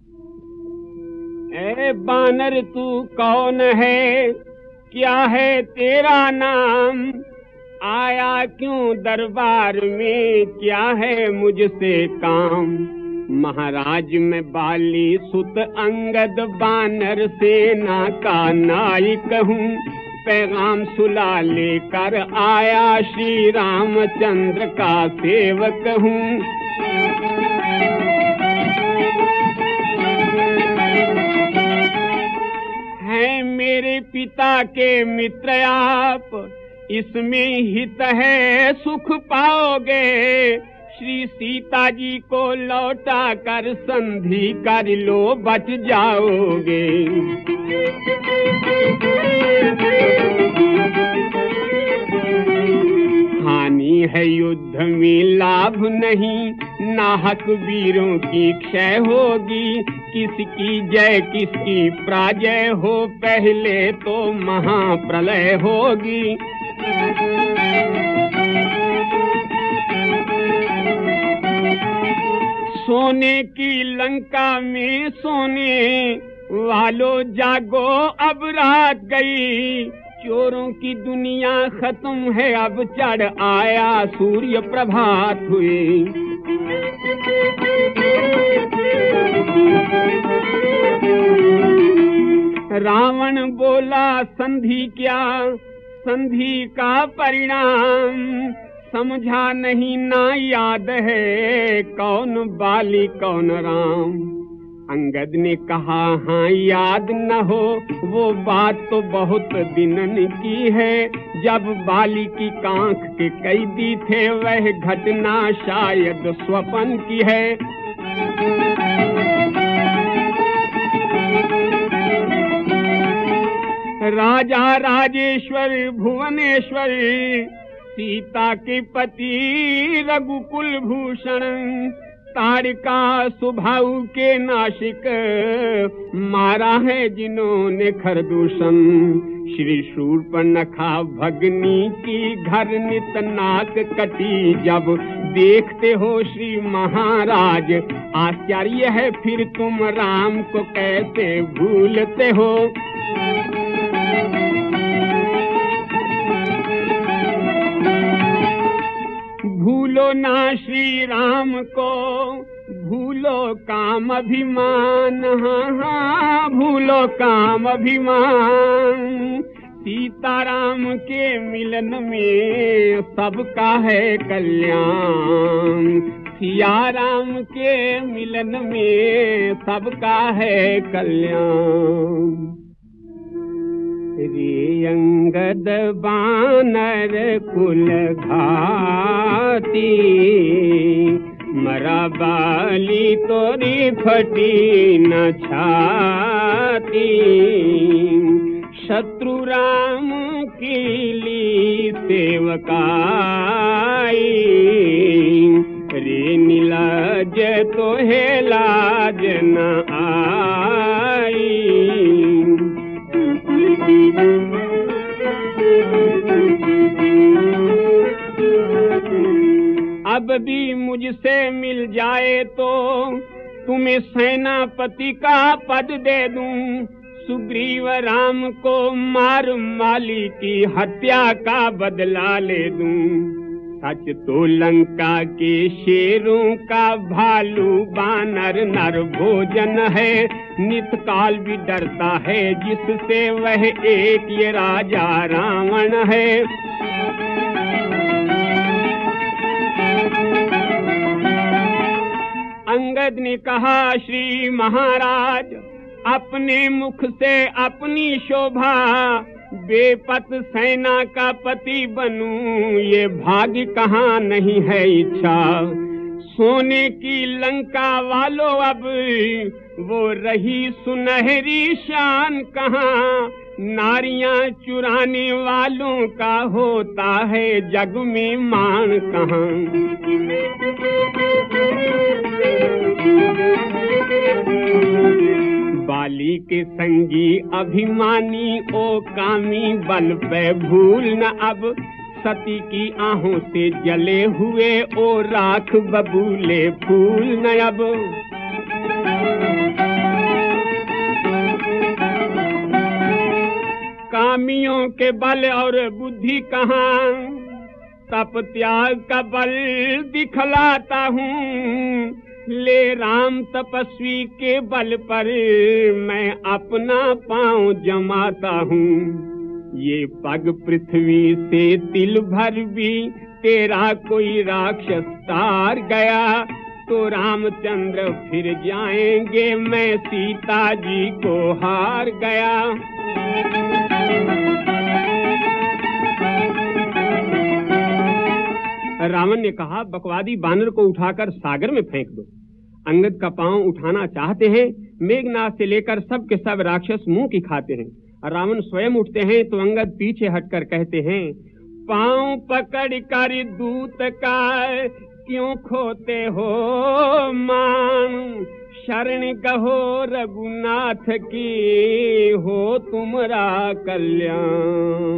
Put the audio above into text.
ए बानर तू कौन है, क्या है तेरा नाम, आया क्यों दरबार में, क्या है मुझसे काम। महाराज मैं बाली सुत अंगद बानर सेना का नायक हूँ, पैगाम सुला लेकर आया श्री रामचंद्र का सेवक हूँ। हैं मेरे पिता के मित्र आप, इसमें हित है सुख पाओगे, श्री सीता जी को लौटा कर संधि कर लो बच जाओगे। हानि है युद्ध में लाभ नहीं, नाहक वीरों की क्षय होगी, किसकी जय किसकी पराजय हो, पहले तो महाप्रलय होगी। सोने की लंका में सोने वालों जागो, अब रात गई, चोरों की दुनिया खत्म है, अब चढ़ आया सूर्य प्रभात हुई। रावण बोला संधि क्या, संधि का परिणाम समझा नहीं ना याद है, कौन बाली कौन राम। अंगद ने कहा हाँ याद न हो, वो बात तो बहुत दिनन की है, जब बाली की कांख के कैदी थे, वह घटना शायद स्वप्न की है। राजा राजेश्वर भुवनेश्वर, सीता के पति रघुकुल भूषण, ताड़का स्वभाव के नासिक, मारा है जिन्होंने खरदूषण। श्री शूर्पणखा भगनी की घर नित नाक कटी, जब देखते हो श्री महाराज, आश्चर्य है फिर तुम राम को कैसे भूलते हो। भूलो ना श्री राम को, भूलो काम अभिमान, हाँ हाँ भूलो काम अभिमान। सीताराम के मिलन में सबका है कल्याण, सिया राम के मिलन में सबका है कल्याण। रे अंगद बानर कुल घाती, मरा बाली तोरी फटी न छाती, शत्रु राम की ली सेवकाई, रे नीलाज तो है लाज न आई। अब भी मुझसे मिल जाए तो तुम्हें सेनापति का पद दे दूं, सुग्रीव राम को मार माली की हत्या का बदला ले दूं। सच तो लंका के शेरों का भालू बानर नर भोजन है, नित काल भी डरता है जिससे वह एक ये राजा रावण है। अंगद ने कहा श्री महाराज, अपने मुख से अपनी शोभा, बेपत सेना का पति बनूं, ये भाग्य कहाँ नहीं है इच्छा। सोने की लंका वालों अब वो रही सुनहरी शान कहाँ, नारियां चुराने वालों का होता है जग में मान कहाँ। बाली के संगी अभिमानी ओ कामी, बल पे भूल न अब, सती की आहों से जले हुए ओ राख बबूले फूल न अब। पांव के बल और बुद्धि कहाँ, तप त्याग का बल दिखलाता हूँ। ले राम तपस्वी के बल पर मैं अपना पांव जमाता हूँ। ये पग पृथ्वी से तिल भर भी तेरा कोई राक्षस तार गया, तो रामचंद्र फिर जाएंगे, मैं सीता जी को हार गया। रावण ने कहा, बकवादी बानर को उठाकर सागर में फेंक दो। अंगद का पांव उठाना चाहते हैं, मेघनाथ से लेकर सब के सब राक्षस मुंह की खाते हैं। रावण स्वयं उठते हैं तो अंगद पीछे हटकर कहते हैं, पांव पकड़ कर दूत का क्यों खोते हो मान, शरण कहो रघुनाथ की हो तुम्हारा कल्याण।